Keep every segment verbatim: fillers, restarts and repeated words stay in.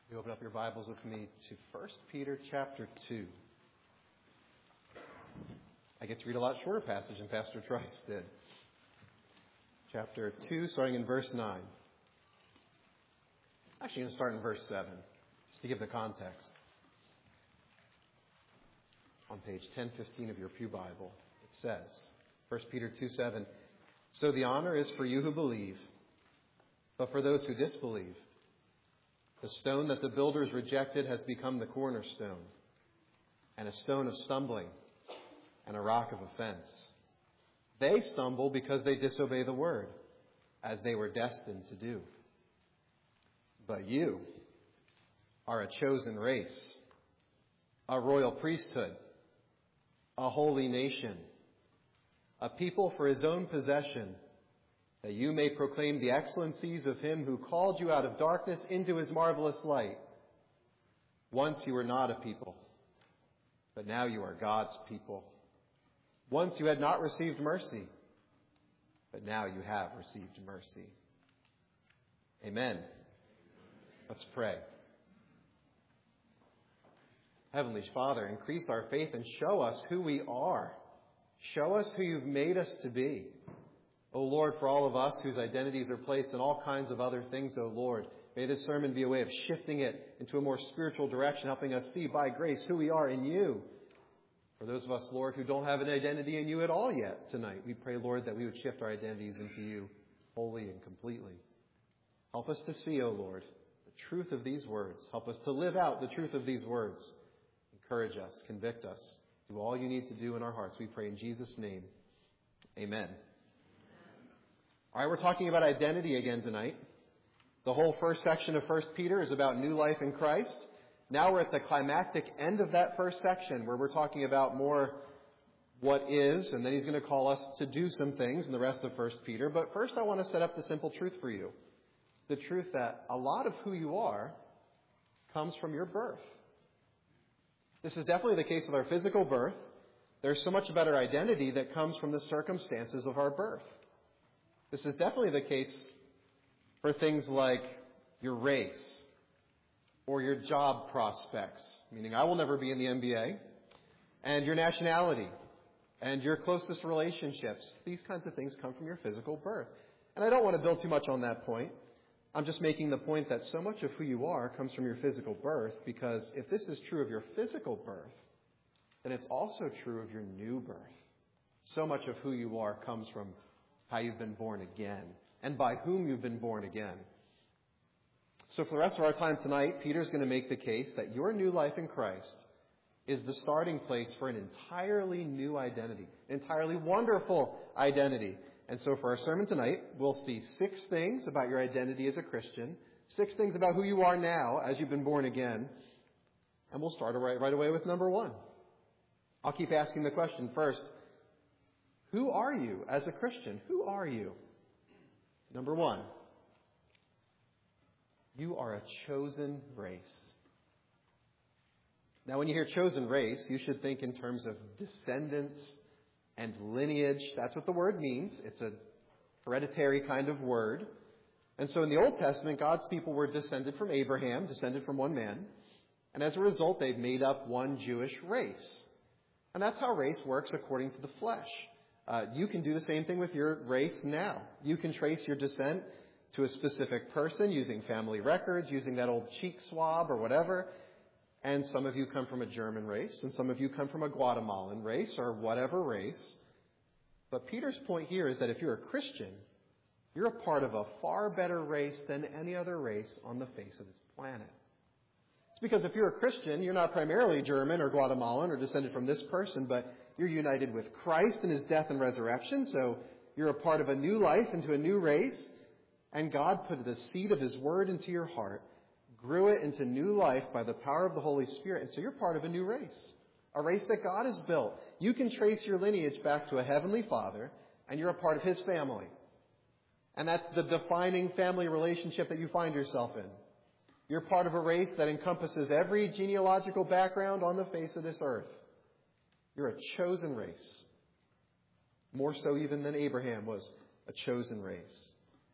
You open up your Bibles with me to First Peter chapter two. I get to read a lot shorter passage than Pastor Trice did. Chapter two, starting in verse nine. Actually, I'm going to start in verse seven, just to give the context. On page ten fifteen of your Pew Bible, it says, First Peter two seven, "So the honor is for you who believe, but for those who disbelieve, the stone that the builders rejected has become the cornerstone, and a stone of stumbling, and a rock of offense. They stumble because they disobey the word, as they were destined to do. But you are a chosen race, a royal priesthood, a holy nation, a people for his own possession, that you may proclaim the excellencies of him who called you out of darkness into his marvelous light. Once you were not a people, but now you are God's people. Once you had not received mercy, but now you have received mercy." Amen. Let's pray. Heavenly Father, increase our faith and show us who we are. Show us who you've made us to be. O Lord, for all of us whose identities are placed in all kinds of other things, O Lord, may this sermon be a way of shifting it into a more spiritual direction, helping us see by grace who we are in you. For those of us, Lord, who don't have an identity in you at all yet tonight, we pray, Lord, that we would shift our identities into you wholly and completely. Help us to see, O Lord, the truth of these words. Help us to live out the truth of these words. Encourage us, convict us, do all you need to do in our hearts. We pray in Jesus' name. Amen. All right, we're talking about identity again tonight. The whole first section of First Peter is about new life in Christ. Now we're at the climactic end of that first section where we're talking about more what is, and then he's going to call us to do some things in the rest of First Peter. But first I want to set up the simple truth for you. The truth that a lot of who you are comes from your birth. This is definitely the case with our physical birth. There's so much about our identity that comes from the circumstances of our birth. This is definitely the case for things like your race or your job prospects, meaning I will never be in the N B A, and your nationality and your closest relationships. These kinds of things come from your physical birth. And I don't want to build too much on that point. I'm just making the point that so much of who you are comes from your physical birth, because if this is true of your physical birth, then it's also true of your new birth. So much of who you are comes from how you've been born again, and by whom you've been born again. So for the rest of our time tonight, Peter's going to make the case that your new life in Christ is the starting place for an entirely new identity, an entirely wonderful identity. And so for our sermon tonight, we'll see six things about your identity as a Christian, six things about who you are now as you've been born again, and we'll start right, right away with number one. I'll keep asking the question first. Who are you as a Christian? Who are you? Number one, you are a chosen race. Now, when you hear chosen race, you should think in terms of descendants and lineage. That's what the word means. It's a hereditary kind of word. And so in the Old Testament, God's people were descended from Abraham, descended from one man. And as a result, they've made up one Jewish race. And that's how race works according to the flesh. Uh, you can do the same thing with your race now. You can trace your descent to a specific person using family records, using that old cheek swab or whatever. And some of you come from a German race, and some of you come from a Guatemalan race or whatever race. But Peter's point here is that if you're a Christian, you're a part of a far better race than any other race on the face of this planet. It's because if you're a Christian, you're not primarily German or Guatemalan or descended from this person, but you're united with Christ in his death and resurrection, so you're a part of a new life into a new race, and God put the seed of his word into your heart, grew it into new life by the power of the Holy Spirit, and so you're part of a new race, a race that God has built. You can trace your lineage back to a heavenly Father, and you're a part of his family. And that's the defining family relationship that you find yourself in. You're part of a race that encompasses every genealogical background on the face of this earth. You're a chosen race. More so even than Abraham was a chosen race.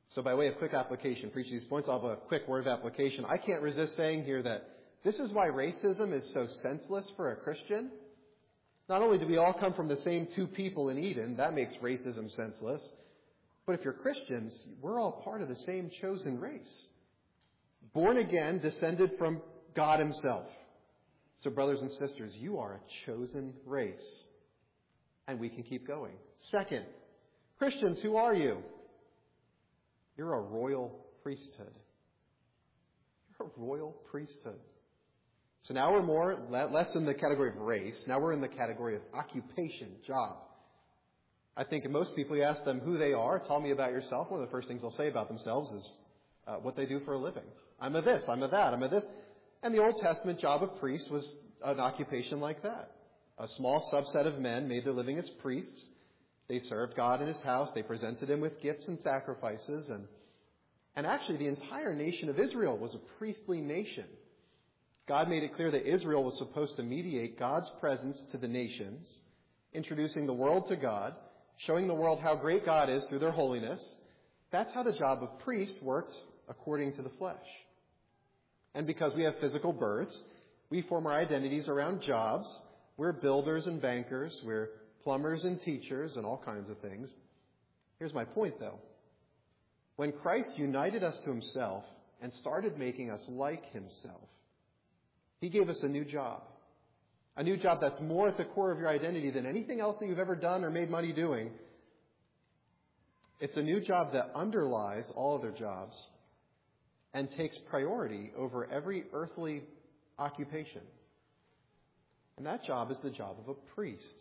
So by way of quick application, for each of these points, I'll have a quick word of application. I can't resist saying here that this is why racism is so senseless for a Christian. Not only do we all come from the same two people in Eden, that makes racism senseless, but if you're Christians, we're all part of the same chosen race. Born again, descended from God himself. So brothers and sisters, you are a chosen race. And we can keep going. Second, Christians, who are you? You're a royal priesthood. You're a royal priesthood. So now we're more, less in the category of race. Now we're in the category of occupation, job. I think most people, you ask them who they are, tell me about yourself. One of the first things they'll say about themselves is uh, what they do for a living. I'm a this, I'm a that, I'm a this. And the Old Testament job of priest was an occupation like that. A small subset of men made their living as priests. They served God in his house. They presented him with gifts and sacrifices. And, and actually, the entire nation of Israel was a priestly nation. God made it clear that Israel was supposed to mediate God's presence to the nations, introducing the world to God, showing the world how great God is through their holiness. That's how the job of priest worked according to the flesh. And because we have physical births, we form our identities around jobs. We're builders and bankers. We're plumbers and teachers and all kinds of things. Here's my point, though. When Christ united us to himself and started making us like himself, he gave us a new job. A new job that's more at the core of your identity than anything else that you've ever done or made money doing. It's a new job that underlies all other jobs and takes priority over every earthly occupation. And that job is the job of a priest.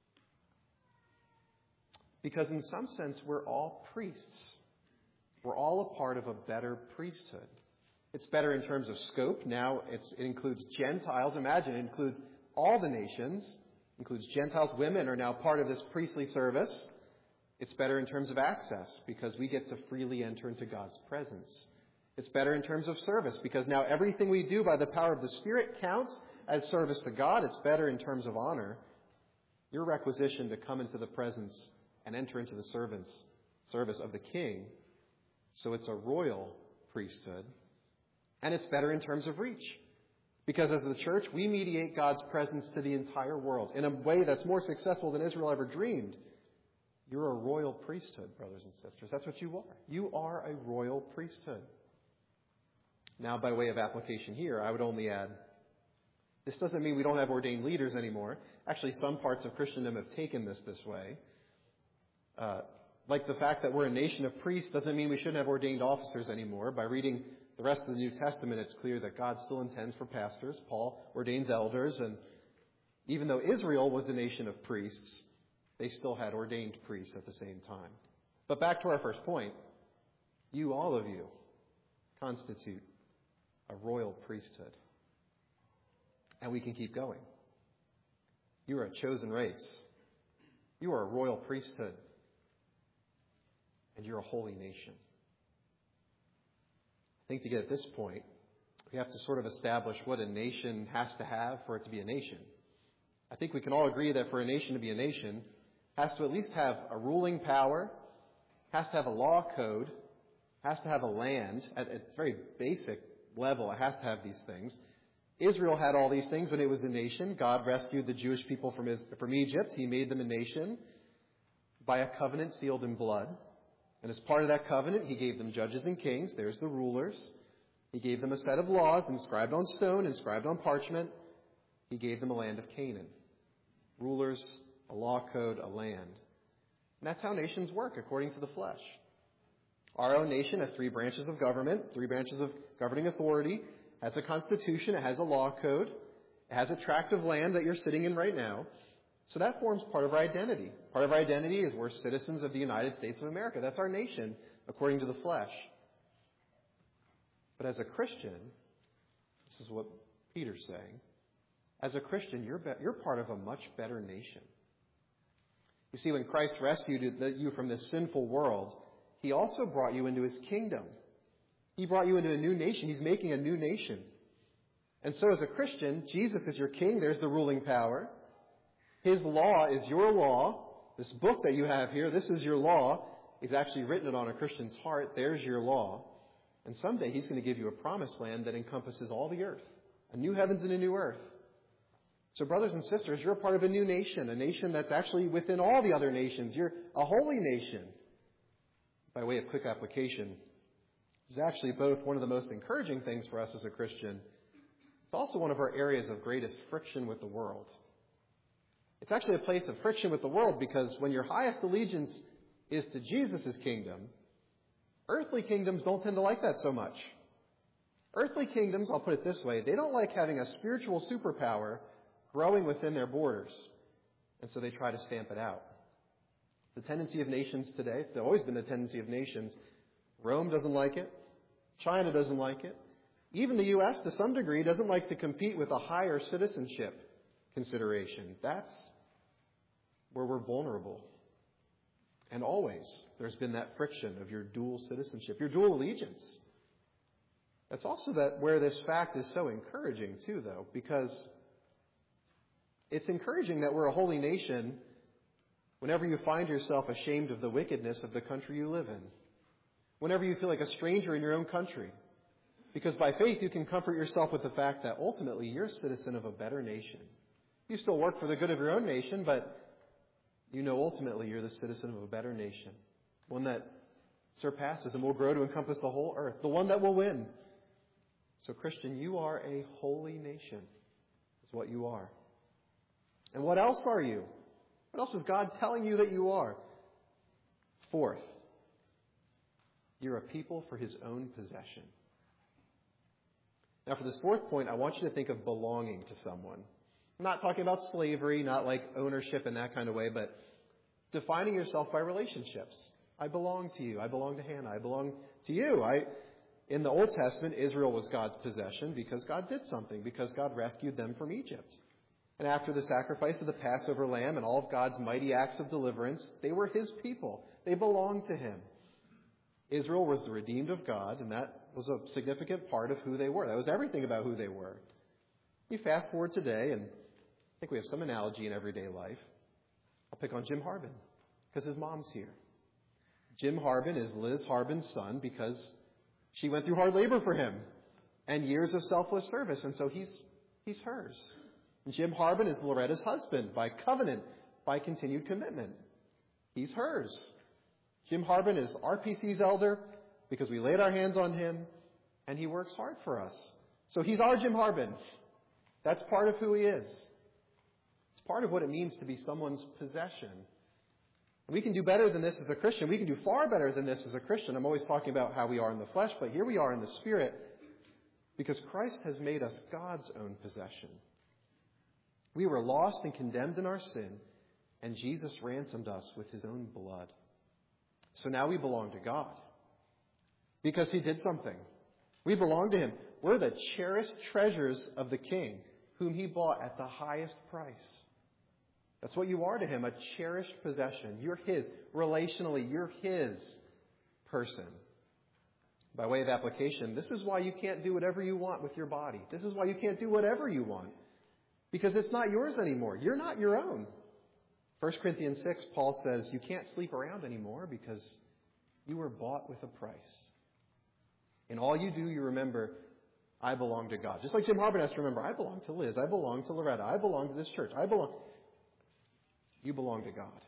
Because in some sense, we're all priests. We're all a part of a better priesthood. It's better in terms of scope. Now it's, it includes Gentiles. Imagine it includes all the nations. It includes Gentiles. Women are now part of this priestly service. It's better in terms of access because we get to freely enter into God's presence. It's better in terms of service because now everything we do by the power of the Spirit counts as service to God. It's better in terms of honor. You're requisitioned to come into the presence and enter into the servants, service of the King. So it's a royal priesthood. And it's better in terms of reach. Because as the church, we mediate God's presence to the entire world in a way that's more successful than Israel ever dreamed. You're a royal priesthood, brothers and sisters. That's what you are. You are a royal priesthood. Now, by way of application here, I would only add, this doesn't mean we don't have ordained leaders anymore. Actually, some parts of Christendom have taken this this way. Uh, like the fact that we're a nation of priests doesn't mean we shouldn't have ordained officers anymore. By reading the rest of the New Testament, it's clear that God still intends for pastors. Paul ordains elders, and even though Israel was a nation of priests, they still had ordained priests at the same time. But back to our first point, you, all of you, constitute a royal priesthood. And we can keep going. You are a chosen race. You are a royal priesthood. And you're a holy nation. I think to get at this point, we have to sort of establish what a nation has to have for it to be a nation. I think we can all agree that for a nation to be a nation, it has to at least have a ruling power, has to have a law code, has to have a land. At its very basic level, it has to have these things. Israel had all these things when it was a nation. God rescued the Jewish people from, his, from Egypt. He made them a nation by a covenant sealed in blood. And as part of that covenant, he gave them judges and kings. There's the rulers. He gave them a set of laws inscribed on stone, inscribed on parchment. He gave them a land of Canaan. Rulers, a law code, a land. And that's how nations work according to the flesh. Our own nation has three branches of government, three branches of governing authority. It has a constitution. It has a law code. It has a tract of land that you're sitting in right now. So that forms part of our identity. Part of our identity is we're citizens of the United States of America. That's our nation, according to the flesh. But as a Christian, this is what Peter's saying, as a Christian, you're, be- you're part of a much better nation. You see, when Christ rescued you from this sinful world, he also brought you into his kingdom. He brought you into a new nation. He's making a new nation. And so as a Christian, Jesus is your king. There's the ruling power. His law is your law. This book that you have here, this is your law. He's actually written it on a Christian's heart. There's your law. And someday he's going to give you a promised land that encompasses all the earth. A new heavens and a new earth. So brothers and sisters, you're a part of a new nation. A nation that's actually within all the other nations. You're a holy nation. By way of quick application, this is actually both one of the most encouraging things for us as a Christian. It's also one of our areas of greatest friction with the world. It's actually a place of friction with the world because when your highest allegiance is to Jesus' kingdom, earthly kingdoms don't tend to like that so much. Earthly kingdoms, I'll put it this way, they don't like having a spiritual superpower growing within their borders. And so they try to stamp it out. The tendency of nations today, it's always been the tendency of nations. Rome doesn't like it. China doesn't like it. Even the U S, to some degree, doesn't like to compete with a higher citizenship consideration. That's where we're vulnerable. And always, there's been that friction of your dual citizenship, your dual allegiance. That's also that where this fact is so encouraging, too, though, because it's encouraging that we're a holy nation whenever you find yourself ashamed of the wickedness of the country you live in. Whenever you feel like a stranger in your own country. Because by faith, you can comfort yourself with the fact that ultimately you're a citizen of a better nation. You still work for the good of your own nation, but you know ultimately you're the citizen of a better nation. One that surpasses and will grow to encompass the whole earth. The one that will win. So Christian, you are a holy nation. Is what you are. And what else are you? What else is God telling you that you are? Fourth, you're a people for His own possession. Now for this fourth point, I want you to think of belonging to someone. I'm not talking about slavery, not like ownership in that kind of way, but defining yourself by relationships. I belong to you. I belong to Hannah. I belong to you. I, in the Old Testament, Israel was God's possession because God did something, because God rescued them from Egypt. And after the sacrifice of the Passover lamb and all of God's mighty acts of deliverance, they were His people. They belonged to Him. Israel was the redeemed of God, and that was a significant part of who they were. That was everything about who they were. We fast forward today, and I think we have some analogy in everyday life. I'll pick on Jim Harbin, because his mom's here. Jim Harbin is Liz Harbin's son because she went through hard labor for him and years of selfless service, and so he's he's hers. And Jim Harbin is Loretta's husband by covenant, by continued commitment. He's hers. Jim Harbin is R P C's elder because we laid our hands on him, and he works hard for us. So he's our Jim Harbin. That's part of who he is. It's part of what it means to be someone's possession. We can do better than this as a Christian. We can do far better than this as a Christian. I'm always talking about how we are in the flesh, but here we are in the Spirit because Christ has made us God's own possession. We were lost and condemned in our sin, and Jesus ransomed us with His own blood. So now we belong to God because He did something. We belong to Him. We're the cherished treasures of the King, whom He bought at the highest price. That's what you are to Him, a cherished possession. You're His. Relationally, you're His person. By way of application, this is why you can't do whatever you want with your body. This is why you can't do whatever you want. Because it's not yours anymore. You're not your own. First Corinthians six, Paul says, you can't sleep around anymore because you were bought with a price. In all you do, you remember, I belong to God. Just like Jim Harbin has to remember, I belong to Liz. I belong to Loretta. I belong to this church. I belong. You belong to God.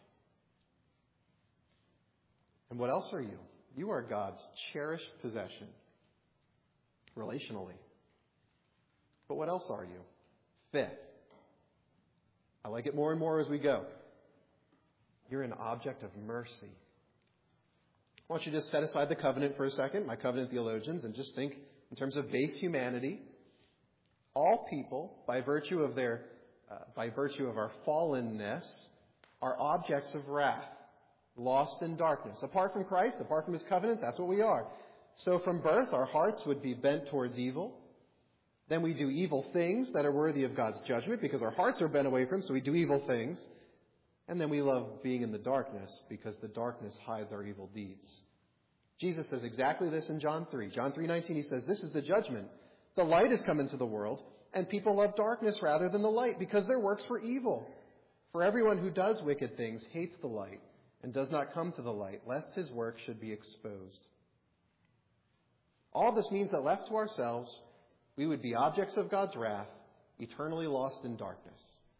And what else are you? You are God's cherished possession. Relationally. But what else are you? Fifth. I like it more and more as we go. You're an object of mercy. I want you to just set aside the covenant for a second, my covenant theologians, and just think in terms of base humanity. All people, by virtue of their, uh, by virtue of our fallenness, are objects of wrath, lost in darkness. Apart from Christ, apart from His covenant, that's what we are. So from birth, our hearts would be bent towards evil. Then we do evil things that are worthy of God's judgment because our hearts are bent away from Him, so we do evil things. And then we love being in the darkness because the darkness hides our evil deeds. Jesus says exactly this in John three. John three nineteen, He says, this is the judgment. The light has come into the world, and people love darkness rather than the light because their works were evil. For everyone who does wicked things hates the light and does not come to the light, lest his work should be exposed. All this means that left to ourselves, we would be objects of God's wrath, eternally lost in darkness.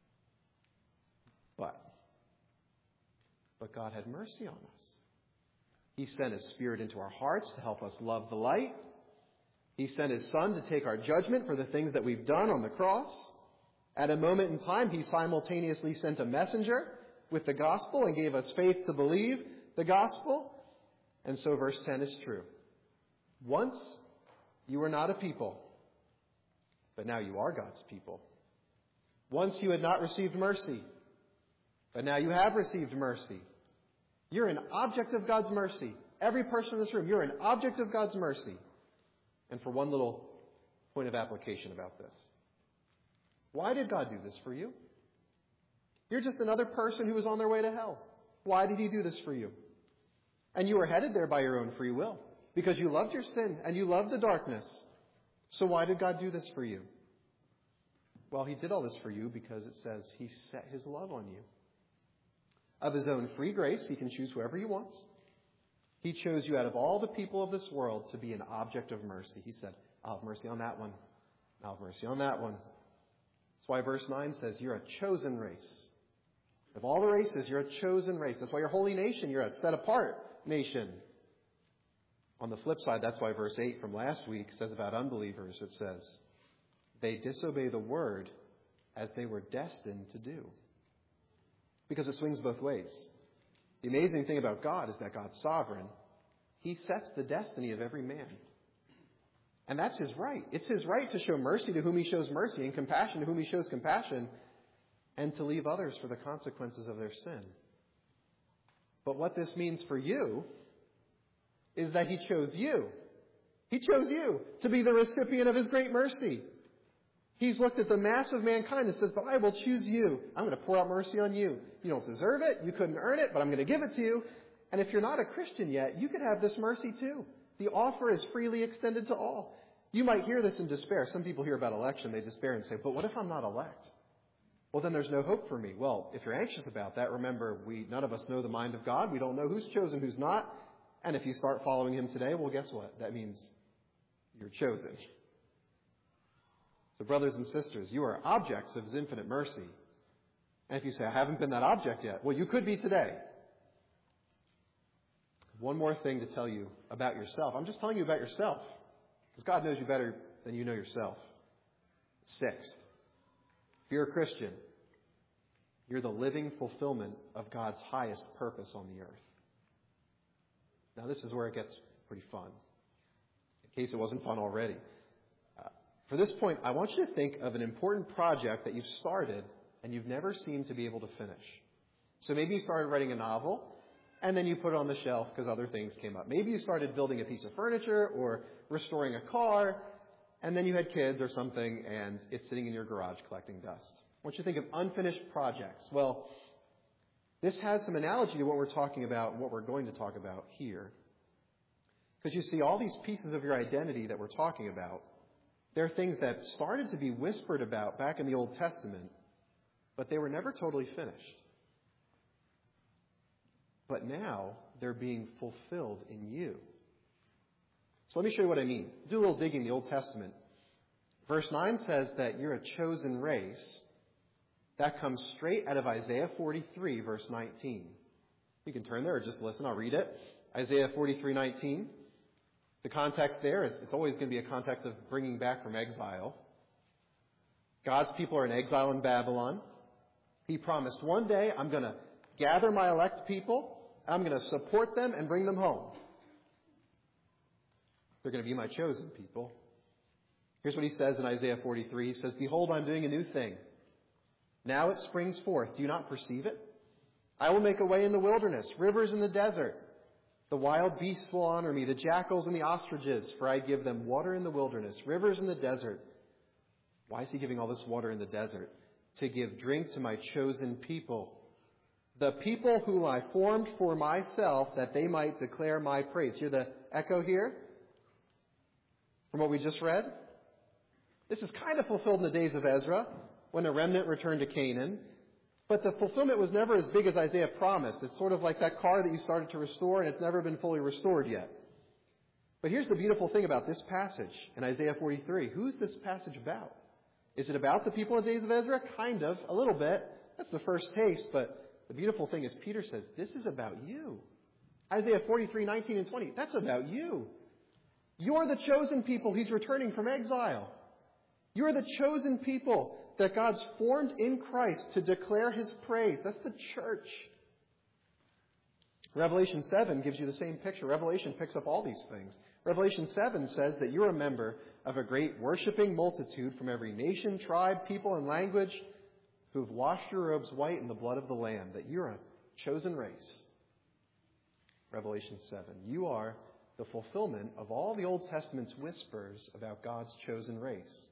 But, but God had mercy on us. He sent his Spirit into our hearts to help us love the light. He sent his Son to take our judgment for the things that we've done on the cross. At a moment in time, he simultaneously sent a messenger with the gospel and gave us faith to believe the gospel. And so verse ten is true. Once you were not a people, but now you are God's people. Once you had not received mercy, but now you have received mercy. You're an object of God's mercy. Every person in this room, you're an object of God's mercy. And for one little point of application about this. Why did God do this for you? You're just another person who was on their way to hell. Why did he do this for you? And you were headed there by your own free will. Because you loved your sin and you loved the darkness. So why did God do this for you? Well, he did all this for you because it says he set his love on you. Of his own free grace, he can choose whoever he wants. He chose you out of all the people of this world to be an object of mercy. He said, I'll have mercy on that one. I'll have mercy on that one. That's why verse nine says you're a chosen race. Of all the races, you're a chosen race. That's why you're a holy nation. You're a set-apart nation. On the flip side, that's why verse eight from last week says about unbelievers, it says, they disobey the word as they were destined to do. Because it swings both ways. The amazing thing about God is that God's sovereign. He sets the destiny of every man. And that's his right. It's his right to show mercy to whom he shows mercy and compassion to whom he shows compassion, and to leave others for the consequences of their sin. But what this means for you is that he chose you. He chose you to be the recipient of his great mercy. He's looked at the mass of mankind and says, but I will choose you. I'm going to pour out mercy on you. You don't deserve it. You couldn't earn it, but I'm going to give it to you. And if you're not a Christian yet, you could have this mercy too. The offer is freely extended to all. You might hear this in despair. Some people hear about election, they despair and say, but what if I'm not elect? Well, then there's no hope for me. Well, if you're anxious about that, remember, we none of us know the mind of God. We don't know who's chosen, who's not. And if you start following him today, well, guess what? That means you're chosen. So brothers and sisters, you are objects of his infinite mercy. And if you say, I haven't been that object yet, well, you could be today. One more thing to tell you about yourself. I'm just telling you about yourself, because God knows you better than you know yourself. Sixth, if you're a Christian, you're the living fulfillment of God's highest purpose on the earth. Now, this is where it gets pretty fun, in case it wasn't fun already. Uh, for this point, I want you to think of an important project that you've started and you've never seemed to be able to finish. So maybe you started writing a novel, and then you put it on the shelf because other things came up. Maybe you started building a piece of furniture or restoring a car, and then you had kids or something, and it's sitting in your garage collecting dust. I want you to think of unfinished projects. Well, this has some analogy to what we're talking about and what we're going to talk about here. Because you see, all these pieces of your identity that we're talking about, they're things that started to be whispered about back in the Old Testament, but they were never totally finished. But now they're being fulfilled in you. So let me show you what I mean. Do a little digging in the Old Testament. Verse nine says that you're a chosen race. That comes straight out of Isaiah forty-three, verse nineteen. You can turn there or just listen. I'll read it. Isaiah forty-three nineteen. The context there is it's always going to be a context of bringing back from exile. God's people are in exile in Babylon. He promised one day I'm going to gather my elect people. I'm going to support them and bring them home. They're going to be my chosen people. Here's what he says in Isaiah forty-three. He says, behold, I'm doing a new thing. Now it springs forth. Do you not perceive it? I will make a way in the wilderness, rivers in the desert. The wild beasts will honor me, the jackals and the ostriches, for I give them water in the wilderness, rivers in the desert. Why is he giving all this water in the desert? To give drink to my chosen people, the people whom I formed for myself, that they might declare my praise. Hear the echo here from what we just read? This is kind of fulfilled in the days of Ezra, when a remnant returned to Canaan. But the fulfillment was never as big as Isaiah promised. It's sort of like that car that you started to restore and it's never been fully restored yet. But here's the beautiful thing about this passage in Isaiah forty-three. Who's this passage about? Is it about the people in the days of Ezra? Kind of, a little bit. That's the first taste. But the beautiful thing is Peter says, this is about you. Isaiah forty-three, nineteen and twenty, that's about you. You're the chosen people. He's returning from exile. You're the chosen people that God's formed in Christ to declare His praise. That's the church. Revelation seven gives you the same picture. Revelation picks up all these things. Revelation seven says that you're a member of a great worshiping multitude from every nation, tribe, people, and language who have washed your robes white in the blood of the Lamb, that you're a chosen race. Revelation seven. You are the fulfillment of all the Old Testament's whispers about God's chosen race.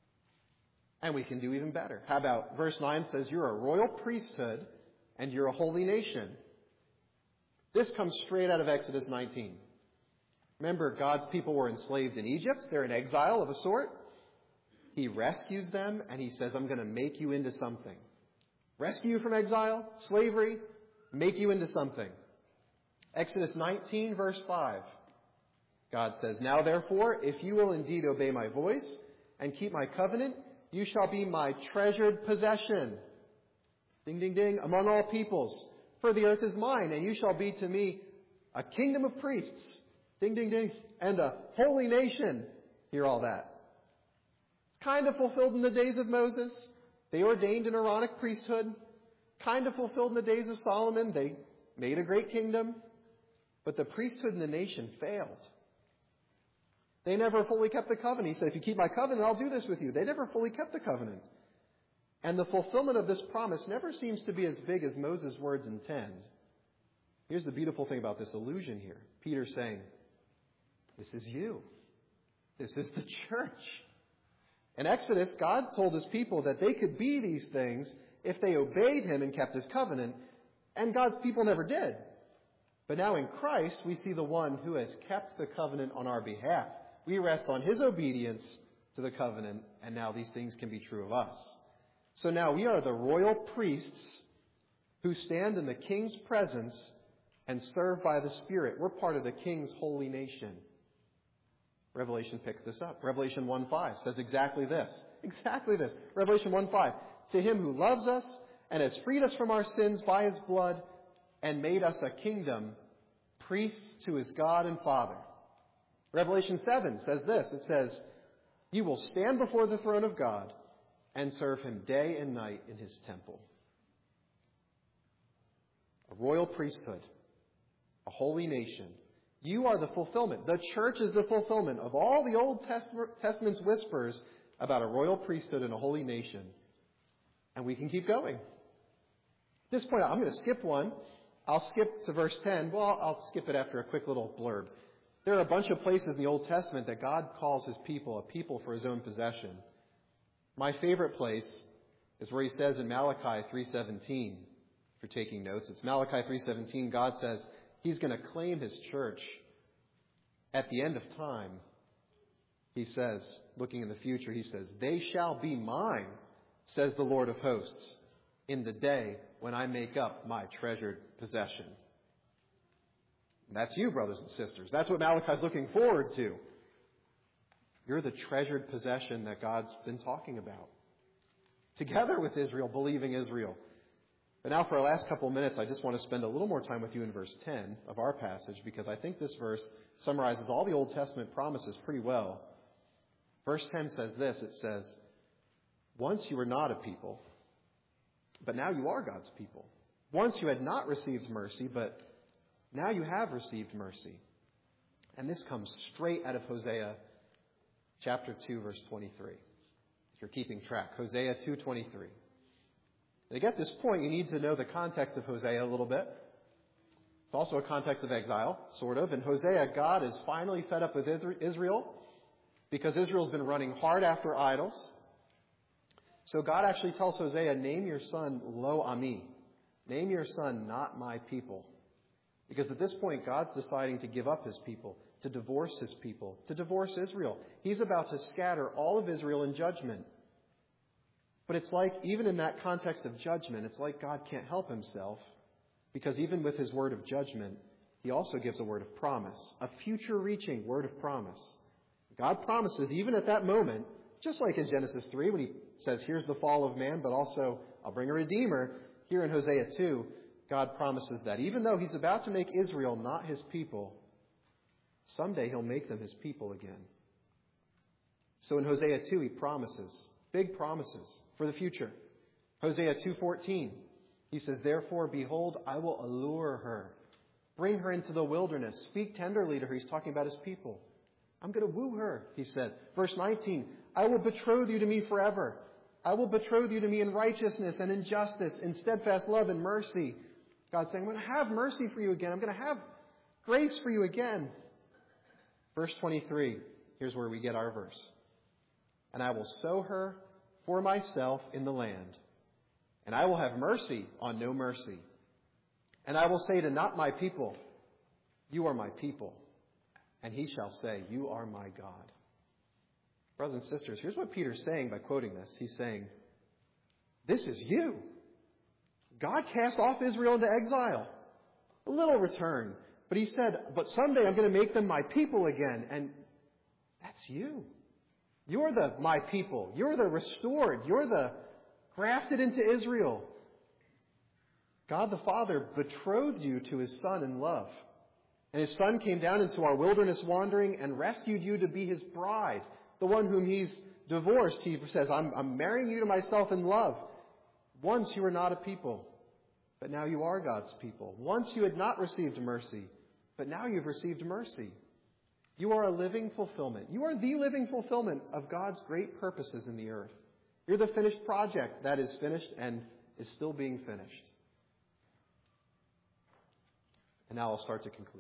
And we can do even better. How about verse nine says you're a royal priesthood and you're a holy nation. This comes straight out of Exodus nineteen. Remember, God's people were enslaved in Egypt. They're in exile of a sort. He rescues them and He says, I'm going to make you into something. Rescue you from exile, slavery, make you into something. Exodus nineteen, verse five. God says, now therefore, if you will indeed obey my voice and keep my covenant, you shall be my treasured possession. Ding, ding, ding, among all peoples. For the earth is mine, and you shall be to me a kingdom of priests. Ding, ding, ding. And a holy nation. Hear all that. It's kind of fulfilled in the days of Moses. They ordained an Aaronic priesthood. Kind of fulfilled in the days of Solomon. They made a great kingdom. But the priesthood and the nation failed. They never fully kept the covenant. He said, if you keep my covenant, I'll do this with you. They never fully kept the covenant. And the fulfillment of this promise never seems to be as big as Moses' words intend. Here's the beautiful thing about this allusion here. Peter's saying, this is you. This is the church. In Exodus, God told His people that they could be these things if they obeyed Him and kept His covenant, and God's people never did. But now in Christ, we see the one who has kept the covenant on our behalf. We rest on His obedience to the covenant, and now these things can be true of us. So now we are the royal priests who stand in the King's presence and serve by the Spirit. We're part of the King's holy nation. Revelation picks this up. Revelation one five says exactly this. Exactly this. Revelation one five. To Him who loves us and has freed us from our sins by His blood and made us a kingdom, priests to His God and Father. Revelation seven says this. It says, you will stand before the throne of God and serve Him day and night in His temple. A royal priesthood, a holy nation. You are the fulfillment. The church is the fulfillment of all the Old Testament's whispers about a royal priesthood and a holy nation. And we can keep going. At this point, I'm going to skip one. I'll skip to verse ten. Well, I'll skip it after a quick little blurb. There are a bunch of places in the Old Testament that God calls His people a people for His own possession. My favorite place is where He says in Malachi three seventeen, if you're taking notes, it's Malachi three seventeen. God says He's going to claim His church at the end of time. He says, looking in the future, He says, they shall be mine, says the Lord of hosts, in the day when I make up my treasured possession. And that's you, brothers and sisters. That's what Malachi's looking forward to. You're the treasured possession that God's been talking about. Together with Israel, believing Israel. But now for our last couple of minutes, I just want to spend a little more time with you in verse ten of our passage, because I think this verse summarizes all the Old Testament promises pretty well. Verse ten says this. It says, once you were not a people, but now you are God's people. Once you had not received mercy, but now you have received mercy. And this comes straight out of Hosea chapter two, verse twenty-three. If you're keeping track, Hosea two twenty-three. To get this point, you need to know the context of Hosea a little bit. It's also a context of exile, sort of. In Hosea, God is finally fed up with Israel because Israel's been running hard after idols. So God actually tells Hosea, name your son Lo Ami. Name your son not my people. Because at this point, God's deciding to give up His people, to divorce His people, to divorce Israel. He's about to scatter all of Israel in judgment. But it's like, even in that context of judgment, it's like God can't help himself, because even with his word of judgment, he also gives a word of promise, a future-reaching word of promise. God promises, even at that moment, just like in Genesis three, when he says, here's the fall of man, but also I'll bring a redeemer. Here in Hosea two, God promises that even though he's about to make Israel not his people, someday he'll make them his people again. So in Hosea two, he promises, big promises for the future. Hosea two fourteen, he says, therefore, behold, I will allure her. Bring her into the wilderness. Speak tenderly to her. He's talking about his people. I'm going to woo her, he says. Verse nineteen, I will betroth you to me forever. I will betroth you to me in righteousness and in justice, in steadfast love and mercy. God's saying, I'm going to have mercy for you again. I'm going to have grace for you again. Verse twenty-three, here's where we get our verse. And I will sow her for myself in the land, and I will have mercy on no mercy. And I will say to not my people, you are my people. And he shall say, you are my God. Brothers and sisters, here's what Peter's saying by quoting this. He's saying, this is you. God cast off Israel into exile. A little return. But he said, but someday I'm going to make them my people again. And that's you. You're the my people. You're the restored. You're the grafted into Israel. God the Father betrothed you to his Son in love. And his Son came down into our wilderness wandering and rescued you to be his bride. The one whom he's divorced, he says, I'm, I'm marrying you to myself in love. Once you were not a people, but now you are God's people. Once you had not received mercy, but now you've received mercy. You are a living fulfillment. You are the living fulfillment of God's great purposes in the earth. You're the finished project that is finished and is still being finished. And now I'll start to conclude.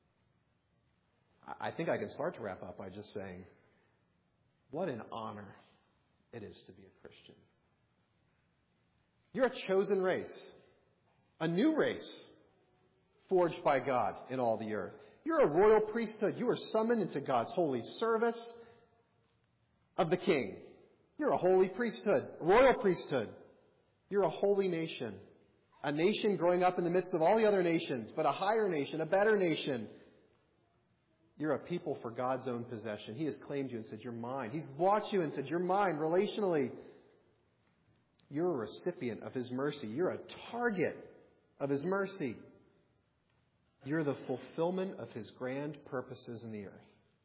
I think I can start to wrap up by just saying, what an honor it is to be a Christian. You're a chosen race, a new race forged by God in all the earth. You're a royal priesthood. You are summoned into God's holy service of the King. You're a holy priesthood, royal priesthood. You're a holy nation. A nation growing up in the midst of all the other nations, but a higher nation, a better nation. You're a people for God's own possession. He has claimed you and said, you're mine. He's bought you and said, you're mine relationally. You're a recipient of his mercy. You're a target of his mercy. You're the fulfillment of his grand purposes in the earth.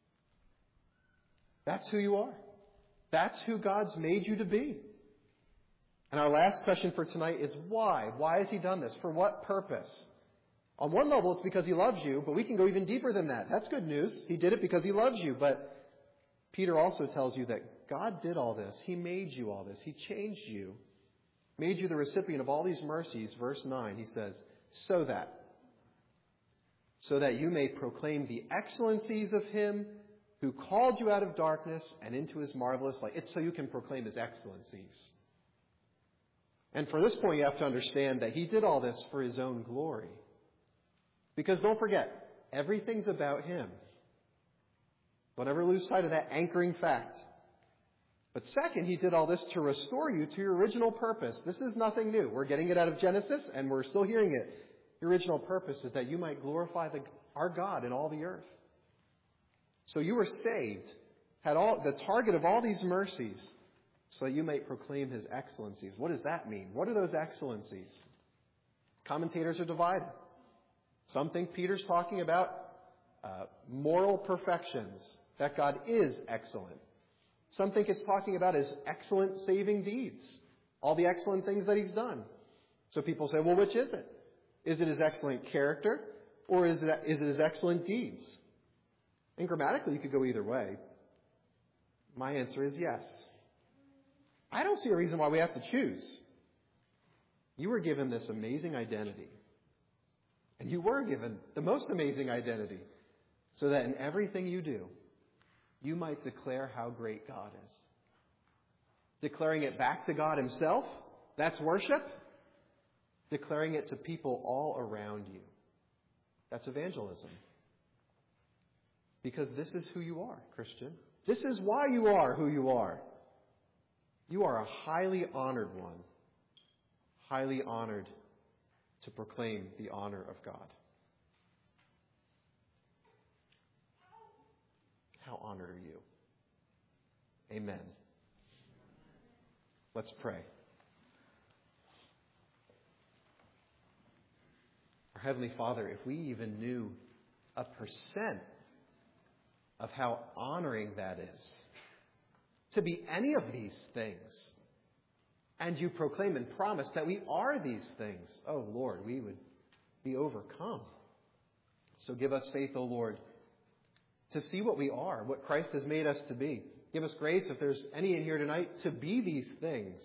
That's who you are. That's who God's made you to be. And our last question for tonight is why? Why has he done this? For what purpose? On one level, it's because he loves you, but we can go even deeper than that. That's good news. He did it because he loves you. But Peter also tells you that God did all this. He made you all this. He changed you, made you the recipient of all these mercies. Verse nine, he says, so that, so that you may proclaim the excellencies of him who called you out of darkness and into his marvelous light. It's so you can proclaim his excellencies. And for this point, you have to understand that he did all this for his own glory. Because don't forget, everything's about him. Don't ever lose sight of that anchoring fact. But second, he did all this to restore you to your original purpose. This is nothing new. We're getting it out of Genesis, and we're still hearing it. Your original purpose is that you might glorify the, our God in all the earth. So you were saved, had all the target of all these mercies, so that you might proclaim his excellencies. What does that mean? What are those excellencies? Commentators are divided. Some think Peter's talking about uh, moral perfections, that God is excellent. Some think it's talking about his excellent saving deeds, all the excellent things that he's done. So people say, well, which is it? Is it his excellent character, or is it, is it his excellent deeds? And grammatically, you could go either way. My answer is yes. I don't see a reason why we have to choose. You were given this amazing identity. And you were given the most amazing identity, so that in everything you do, you might declare how great God is. Declaring it back to God himself, that's worship. Declaring it to people all around you, that's evangelism. Because this is who you are, Christian. This is why you are who you are. You are a highly honored one, highly honored to proclaim the honor of God. How honored are you? Amen. Let's pray. Our Heavenly Father, if we even knew a percent of how honoring that is, to be any of these things, and you proclaim and promise that we are these things, oh Lord, we would be overcome. So give us faith, oh Lord, to see what we are, what Christ has made us to be. Give us grace, if there's any in here tonight, to be these things.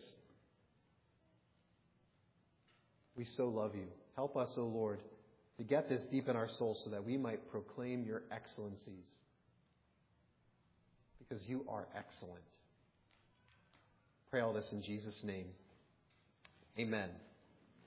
We so love you. Help us, O Lord, to get this deep in our souls so that we might proclaim your excellencies. Because you are excellent. Pray all this in Jesus' name. Amen.